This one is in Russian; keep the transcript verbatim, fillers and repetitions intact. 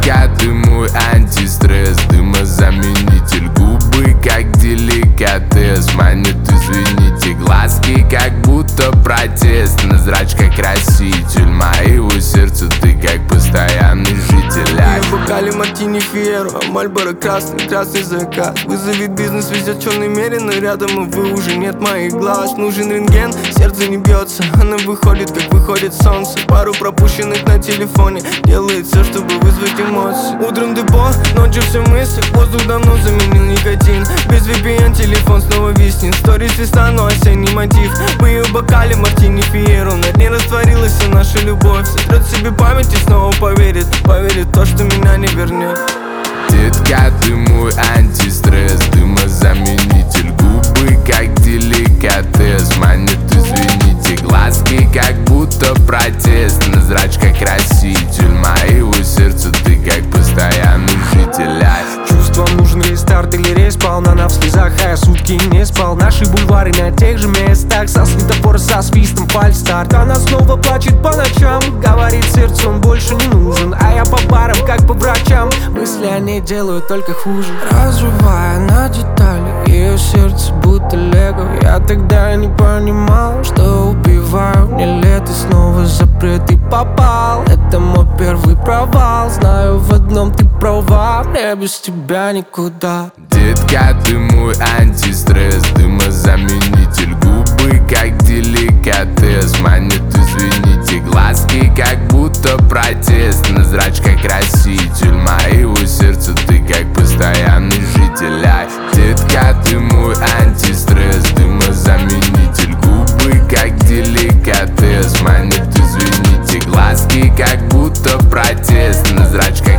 Детка, ты мой антистресс, дымозаменитель, губы как деликатес. Манит, извините, глазки как будто протест, на зрачках краситель моего сердца, ты как постоянный житель. В бокале мартини фиеро, а Мальборо красный, красный закат. Вызовет бизнес, везет в черной мере, но рядом, увы, уже нет моих глаз. Нужен рентген, сердце не бьется, она выходит, как выходит солнце. Пару пропущенных на телефоне, делает все, чтобы вызвать эмоции. Утром депо, ночью все мысли, воздух давно заменил никотин. Без ви пи эн телефон снова виснет, сторис листа, но осенний мотив. В ее бокале мартини фиеро, на дне растворилась вся наша любовь. Сотрет себе память и снова поверит, поверит в то, что меня не вернет. Детка, ты мой антистресс, дымозаменитель, губы как деликатес. Манит, извините, глазки как будто протест, на зрачках краситель моего сердца, ты как постоянный житель. Чувствам нужен рестарт или рейс, полна в слезах, а я сутки не спал. Наши бульвары на тех же местах, со светофора со свистом фальстарт. Она снова плачет по ночам, говорит сердцу, он больше не нужен. А я по барам, как по врачам, мысли о ней делают только хуже. Разрывая на детали ее сердце будто лего. Я тогда не понимал, что убиваю. Мне лето снова запрет и попал. Это мой первый провал, знаю, в одном ты права, мне без тебя никуда. Детка, ты мой антистресс, дымозаменитель, губы как деликатес. Манит, извините, глазки как будто протест, на зрачках краситель моего сердца, ты как постоянный житель. Детка, ты мой антистресс, дымозаменитель, губы как деликатес. Манит, извините, глазки как будто протест, на зрачках